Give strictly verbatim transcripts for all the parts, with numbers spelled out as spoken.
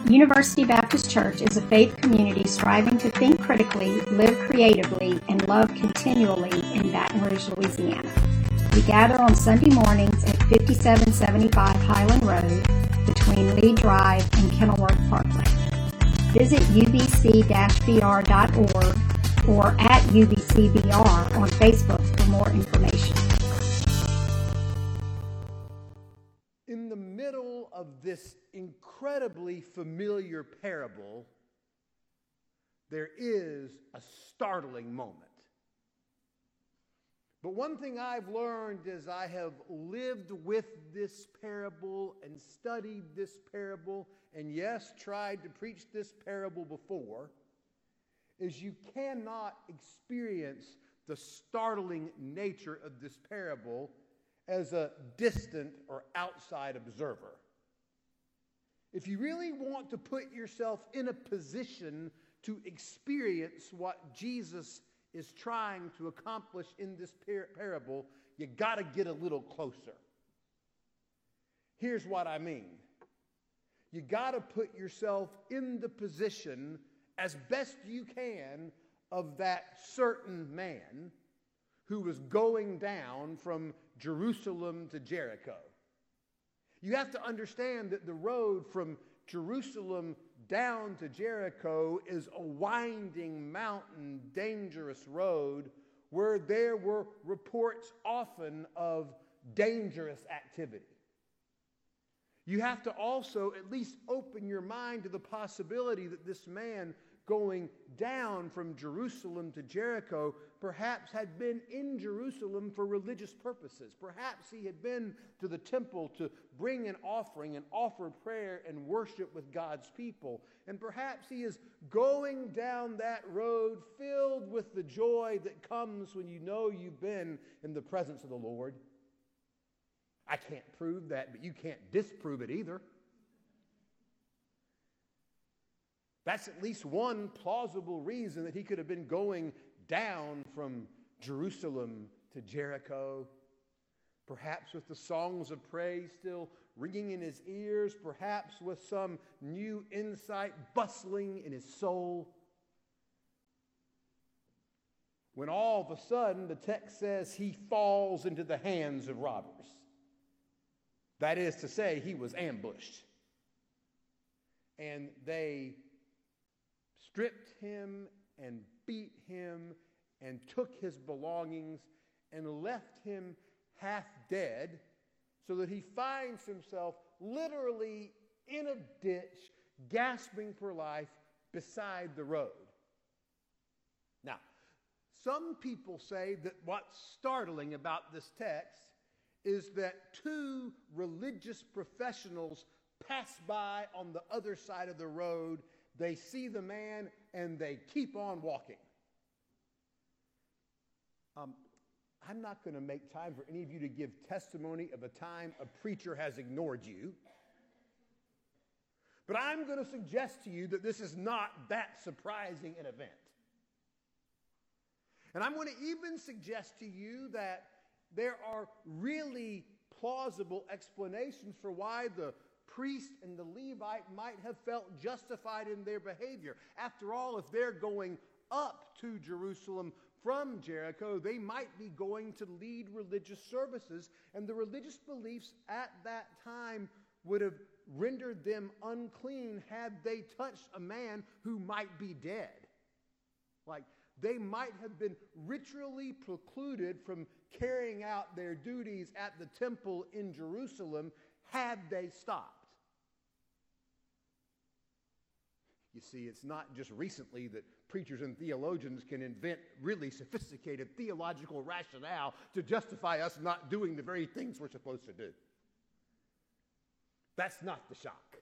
University Baptist Church is a faith community striving to think critically, live creatively, and love continually in Baton Rouge, Louisiana. We gather on Sunday mornings at fifty-seven seventy-five Highland Road between Lee Drive and Kenilworth Parkway. Visit u b c dash b r dot org or at U B C B R on Facebook for more information. In the middle of this incredibly familiar parable, there is a startling moment. But one thing I've learned as I have lived with this parable and studied this parable, and yes, tried to preach this parable before, is you cannot experience the startling nature of this parable as a distant or outside observer. If you really want to put yourself in a position to experience what Jesus is trying to accomplish in this par- parable, you got to get a little closer. Here's what I mean. You got to put yourself in the position as best you can of that certain man who was going down from Jerusalem to Jericho. You have to understand that the road from Jerusalem down to Jericho is a winding, mountain, dangerous road where there were reports often of dangerous activity. You have to also at least open your mind to the possibility that this man going down from Jerusalem to Jericho perhaps had been in Jerusalem for religious purposes. Perhaps he had been to the temple to bring an offering and offer prayer and worship with God's people. And perhaps he is going down that road filled with the joy that comes when you know you've been in the presence of the Lord. I can't prove that, but you can't disprove it either. That's at least one plausible reason that he could have been going down from Jerusalem to Jericho, perhaps with the songs of praise still ringing in his ears, perhaps with some new insight bustling in his soul. When all of a sudden the text says he falls into the hands of robbers. That is to say, he was ambushed. And they stripped him and beat him and took his belongings and left him half dead so that he finds himself literally in a ditch, gasping for life beside the road. Now, some people say that what's startling about this text is that two religious professionals pass by on the other side of the road. They see the man and they keep on walking. Um, I'm not going to make time for any of you to give testimony of a time a preacher has ignored you. But I'm going to suggest to you that this is not that surprising an event. And I'm going to even suggest to you that there are really plausible explanations for why the priest and the Levite might have felt justified in their behavior. After all, if they're going up to Jerusalem from Jericho, they might be going to lead religious services, and the religious beliefs at that time would have rendered them unclean had they touched a man who might be dead. Like, they might have been ritually precluded from carrying out their duties at the temple in Jerusalem had they stopped. You see, it's not just recently that preachers and theologians can invent really sophisticated theological rationale to justify us not doing the very things we're supposed to do. That's not the shock.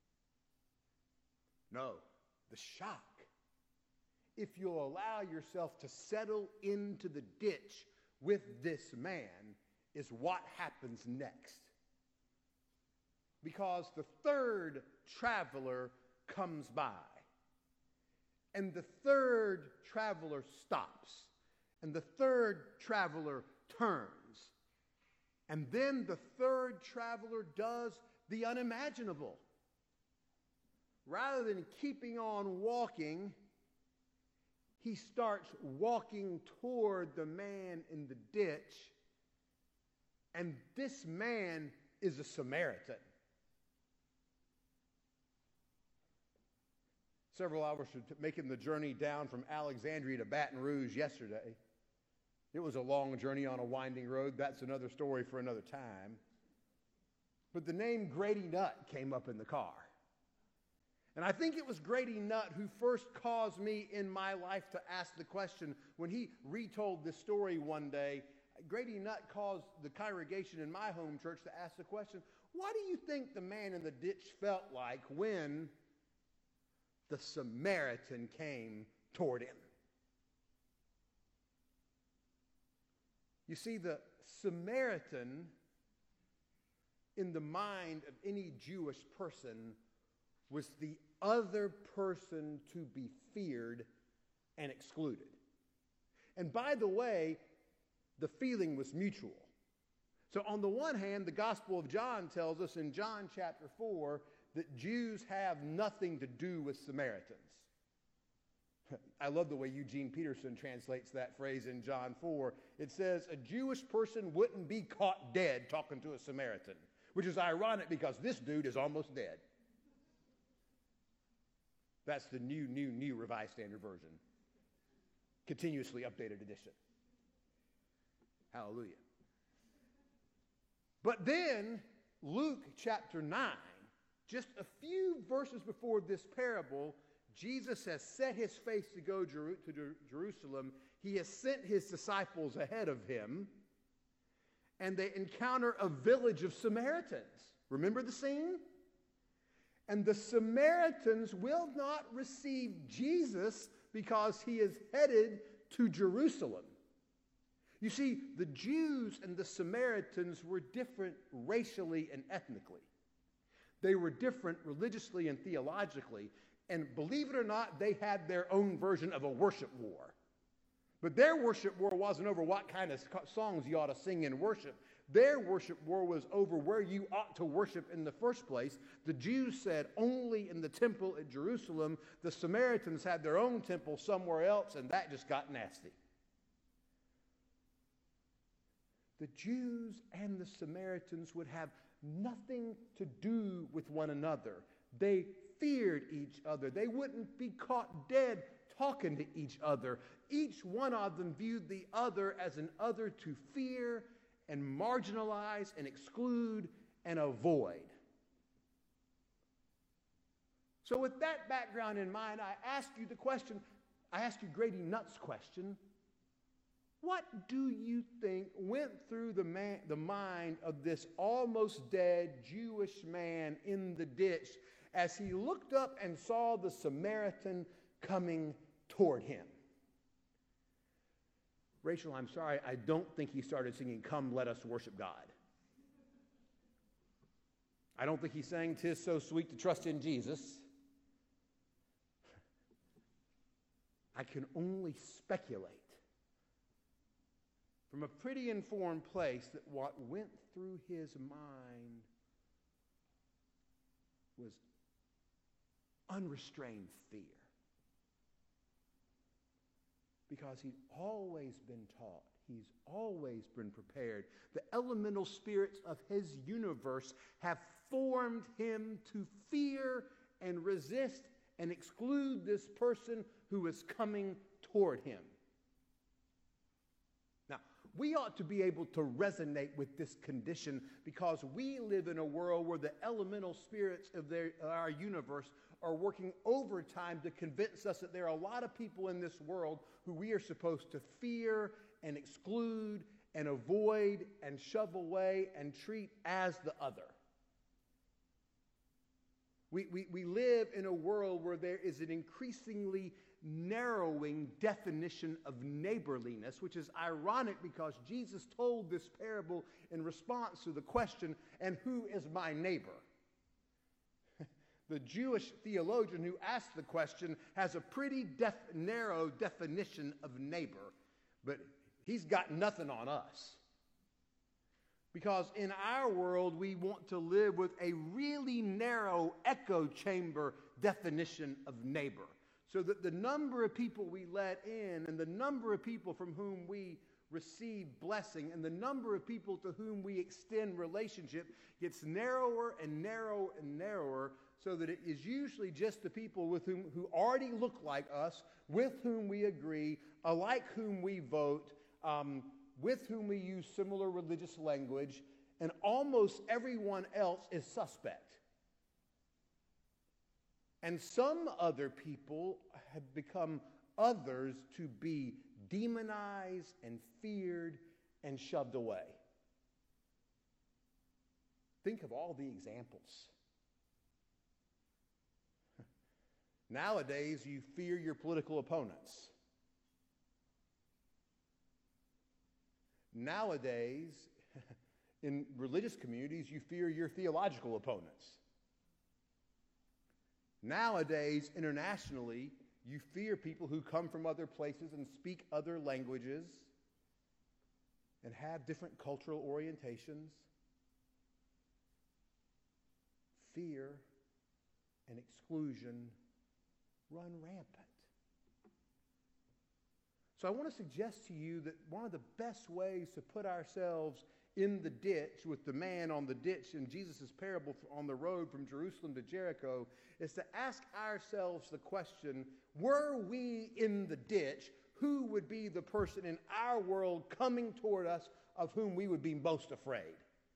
No, the shock, if you'll allow yourself to settle into the ditch with this man, is what happens next. Because the third traveler comes by, and the third traveler stops, and the third traveler turns, and then the third traveler does the unimaginable. rather than keeping on walking, he starts walking toward the man in the ditch, and this man is a Samaritan. Several hours making the journey down from Alexandria to Baton Rouge yesterday. It was a long journey on a winding road. That's another story for another time. But the name Grady Nutt came up in the car. And I think it was Grady Nutt who first caused me in my life to ask the question. When he retold this story one day, Grady Nutt caused the congregation in my home church to ask the question, what do you think the man in the ditch felt like when the Samaritan came toward him? You see, the Samaritan, in the mind of any Jewish person, was the other person to be feared and excluded. And by the way, the feeling was mutual. So on the one hand, the Gospel of John tells us in John chapter four that Jews have nothing to do with Samaritans. I love the way Eugene Peterson translates that phrase in John four. It says, a Jewish person wouldn't be caught dead talking to a Samaritan, which is ironic because this dude is almost dead. That's the new, new, new Revised Standard Version. Continuously updated edition. Hallelujah. But then, Luke chapter nine, just a few verses before this parable, Jesus has set his face to go Jer- to Jer- Jerusalem. He has sent his disciples ahead of him, and they encounter a village of Samaritans. Remember the scene? And the Samaritans will not receive Jesus because he is headed to Jerusalem. You see, the Jews and the Samaritans were different racially and ethnically. They were different religiously and theologically. And believe it or not, they had their own version of a worship war. But their worship war wasn't over what kind of songs you ought to sing in worship. Their worship war was over where you ought to worship in the first place. The Jews said only in the temple at Jerusalem. The Samaritans had their own temple somewhere else, and that just got nasty. The Jews and the Samaritans would have nothing to do with one another. They feared each other. They wouldn't be caught dead talking to each other. Each one of them viewed the other as an other to fear and marginalize and exclude and avoid. So with that background in mind, I ask you the question, I ask you Grady Nutt's question, what do you think went through the, man, the mind of this almost dead Jewish man in the ditch as he looked up and saw the Samaritan coming toward him? Rachel, I'm sorry, I don't think he started singing, "Come, let us worship God." I don't think he sang, "'Tis so sweet to trust in Jesus." I can only speculate from a pretty informed place that what went through his mind was unrestrained fear. Because he'd always been taught, he's always been prepared. The elemental spirits of his universe have formed him to fear and resist and exclude this person who is coming toward him. Now, we ought to be able to resonate with this condition because we live in a world where the elemental spirits of their, our universe are working overtime to convince us that there are a lot of people in this world who we are supposed to fear and exclude and avoid and shove away and treat as the other. We, we, we live in a world where there is an increasingly narrowing definition of neighborliness, which is ironic because Jesus told this parable in response to the question, "And who is my neighbor?" The Jewish theologian who asked the question has a pretty def- narrow definition of neighbor, but he's got nothing on us. Because in our world, we want to live with a really narrow echo chamber definition of neighbor. So that the number of people we let in and the number of people from whom we receive blessing and the number of people to whom we extend relationship gets narrower and narrower and narrower, so that it is usually just the people with whom who already look like us, with whom we agree, alike whom we vote, um, with whom we use similar religious language, and almost everyone else is suspect. And some other people have become others to be demonized and feared and shoved away. Think of all the examples. Nowadays, you fear your political opponents. Nowadays, in religious communities, you fear your theological opponents. Nowadays, internationally, you fear people who come from other places and speak other languages and have different cultural orientations. Fear and exclusion run rampant. So I want to suggest to you that one of the best ways to put ourselves in the ditch with the man on the ditch in Jesus' parable on the road from Jerusalem to Jericho is to ask ourselves the question, were we in the ditch, who would be the person in our world coming toward us of whom we would be most afraid?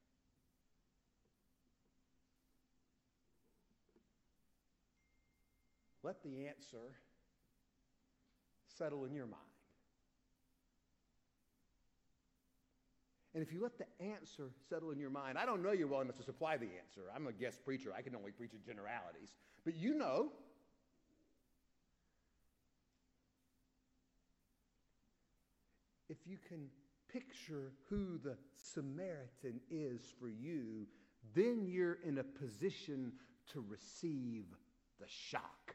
Let the answer settle in your mind. And if you let the answer settle in your mind, I don't know you well enough to supply the answer. I'm a guest preacher. I can only preach in generalities. But you know. If you can picture who the Samaritan is for you, then you're in a position to receive the shock.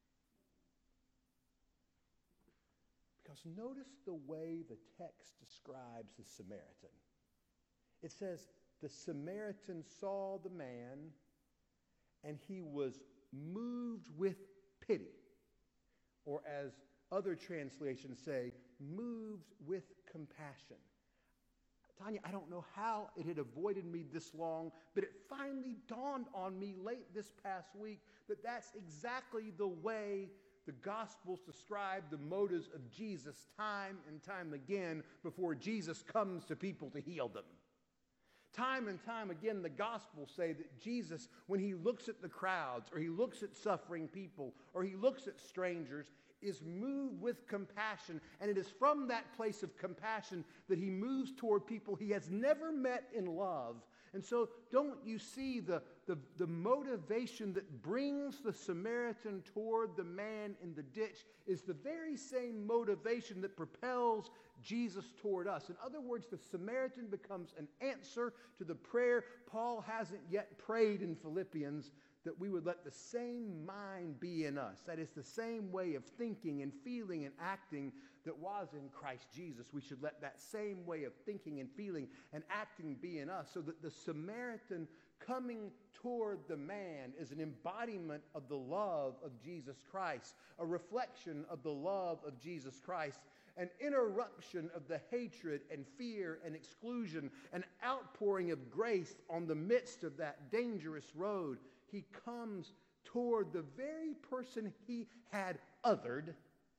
Because notice the way the text describes the Samaritan. It says, the Samaritan saw the man, and he was moved with pity. Or as other translations say, moved with compassion. Tanya, I don't know how it had avoided me this long, but it finally dawned on me late this past week that that's exactly the way the Gospels describe the motives of Jesus time and time again before Jesus comes to people to heal them. Time and time again, the Gospels say that Jesus, when he looks at the crowds, or he looks at suffering people, or he looks at strangers, is moved with compassion. And it is from that place of compassion that he moves toward people he has never met in love. And so don't you see the, the, the motivation that brings the Samaritan toward the man in the ditch is the very same motivation that propels Jesus toward us. In other words, the Samaritan becomes an answer to the prayer Paul hasn't yet prayed in Philippians, that we would let the same mind be in us. That is the same way of thinking and feeling and acting that was in Christ Jesus. We should let that same way of thinking and feeling and acting be in us, so that the Samaritan coming toward the man is an embodiment of the love of Jesus Christ, a reflection of the love of Jesus Christ, an interruption of the hatred and fear and exclusion, an outpouring of grace on the midst of that dangerous road. He comes toward the very person he had othered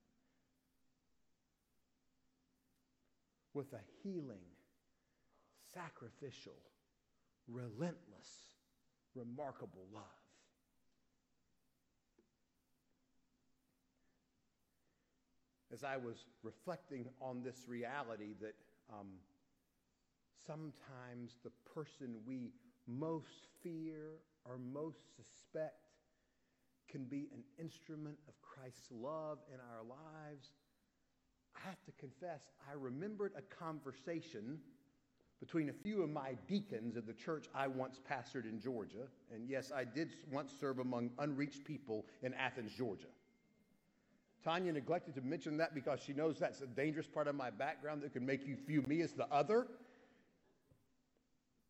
with a healing, sacrificial, relentless, remarkable love. As I was reflecting on this reality that um, sometimes the person we most fear or most suspect can be an instrument of Christ's love in our lives, I have to confess, I remembered a conversation between a few of my deacons of the church I once pastored in Georgia. And yes, I did once serve among unreached people in Athens, Georgia. Tanya neglected to mention that because she knows that's a dangerous part of my background that could make you view me as the other.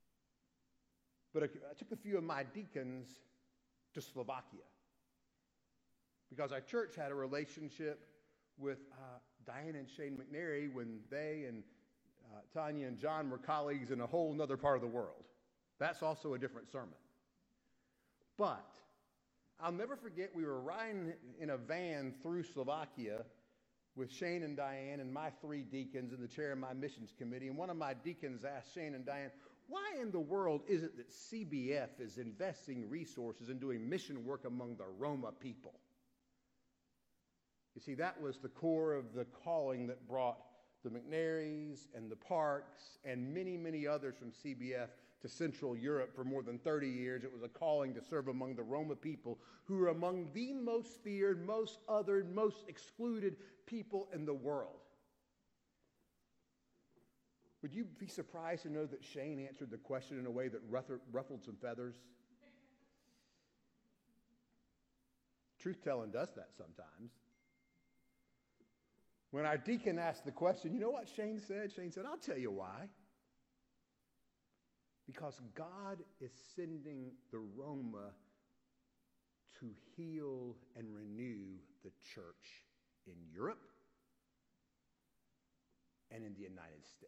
But I took a few of my deacons to Slovakia because our church had a relationship with uh, Diane and Shane McNary when they and uh, Tanya and John were colleagues in a whole other part of the world. That's also a different sermon. But I'll never forget, we were riding in a van through Slovakia with Shane and Diane and my three deacons and the chair of my missions committee. And one of my deacons asked Shane and Diane, why in the world is it that C B F is investing resources in doing mission work among the Roma people? You see, that was the core of the calling that brought the McNarys and the Parks and many, many others from C B F to Central Europe for more than thirty years. It was a calling to serve among the Roma people, who are among the most feared, most othered, most excluded people in the world. Would you be surprised to know that Shane answered the question in a way that ruffled some feathers? Truth-telling does that sometimes. When our deacon asked the question, you know what Shane said? Shane said, I'll tell you why. Because God is sending the Roma to heal and renew the church in Europe and in the United States.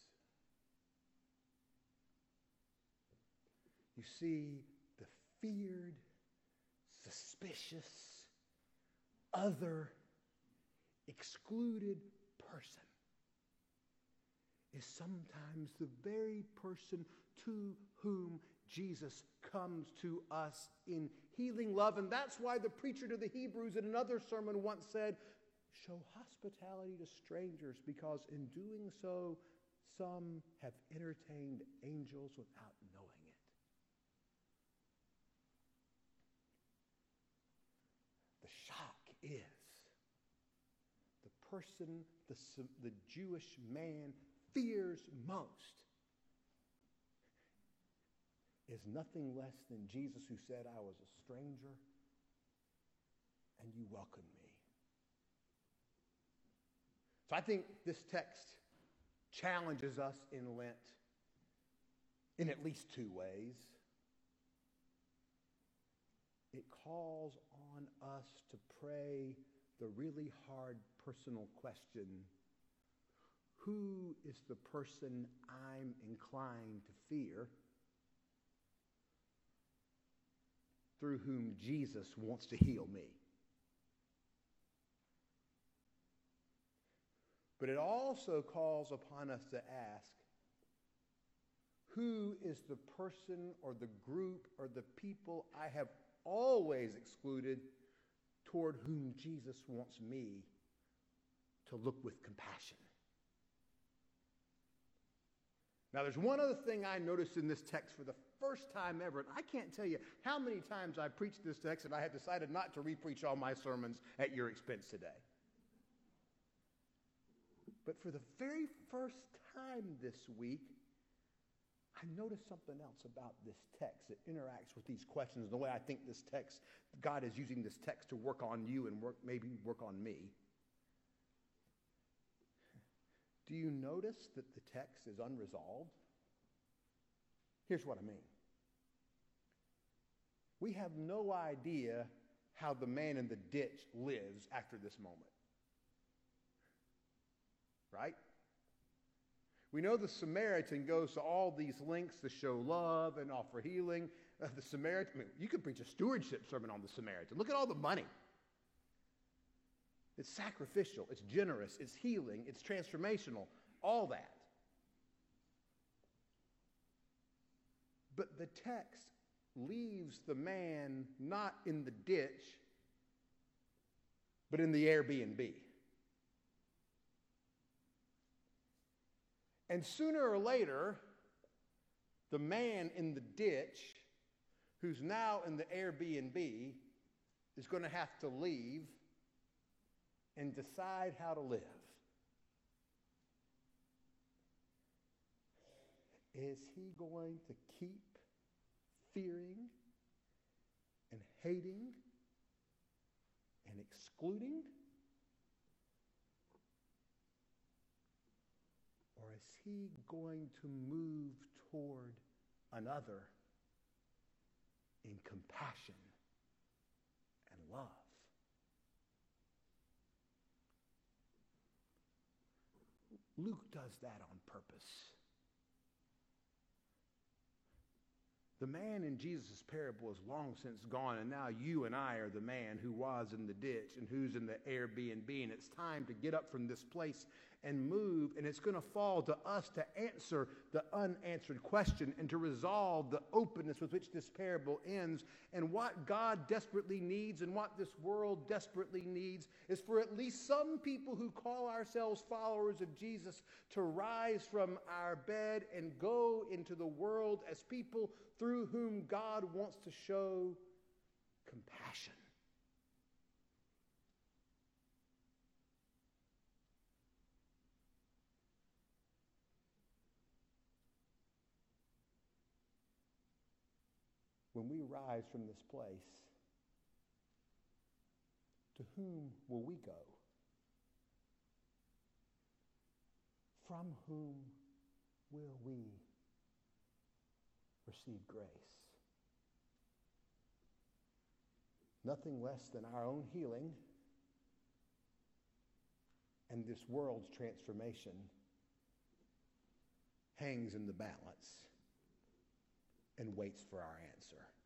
You see, the feared, suspicious, other, excluded person is sometimes the very person to whom Jesus comes to us in healing love. And that's why the preacher to the Hebrews in another sermon once said, show hospitality to strangers, because in doing so, some have entertained angels without knowing it. The shock is the person the, the Jewish man fears most is nothing less than Jesus, who said, I was a stranger and you welcomed me. So I think this text challenges us in Lent in at least two ways. It calls on us to pray the really hard personal question, who is the person I'm inclined to fear, through whom Jesus wants to heal me? But it also calls upon us to ask, who is the person or the group or the people I have always excluded, toward whom Jesus wants me to look with compassion? Now, there's one other thing I noticed in this text for the first time ever, and I can't tell you how many times I preached this text and I have decided not to re-preach all my sermons at your expense today. But for the very first time this week, I noticed something else about this text that interacts with these questions, the way I think this text, God is using this text to work on you and work, maybe work on me. Do you notice that the text is unresolved? Here's what I mean. We have no idea how the man in the ditch lives after this moment. Right? We know the Samaritan goes to all these lengths to show love and offer healing. Uh, the Samaritan, I mean, you could preach a stewardship sermon on the Samaritan. Look at all the money. It's sacrificial, it's generous, it's healing, it's transformational, all that. But the text leaves the man not in the ditch, but in the Airbnb. And sooner or later, the man in the ditch, who's now in the Airbnb, is going to have to leave and decide how to live. Is he going to keep fearing and hating and excluding? Or is he going to move toward another in compassion and love. Luke does that on purpose. The man in Jesus' parable is long since gone, and now you and I are the man who was in the ditch and who's in the Airbnb, and it's time to get up from this place and move, and it's going to fall to us to answer the unanswered question and to resolve the openness with which this parable ends. And what God desperately needs and what this world desperately needs is for at least some people who call ourselves followers of Jesus to rise from our bed and go into the world as people through whom God wants to show compassion. When we rise from this place, to whom will we go? From whom will we receive grace? Nothing less than our own healing and this world's transformation hangs in the balance and waits for our answer.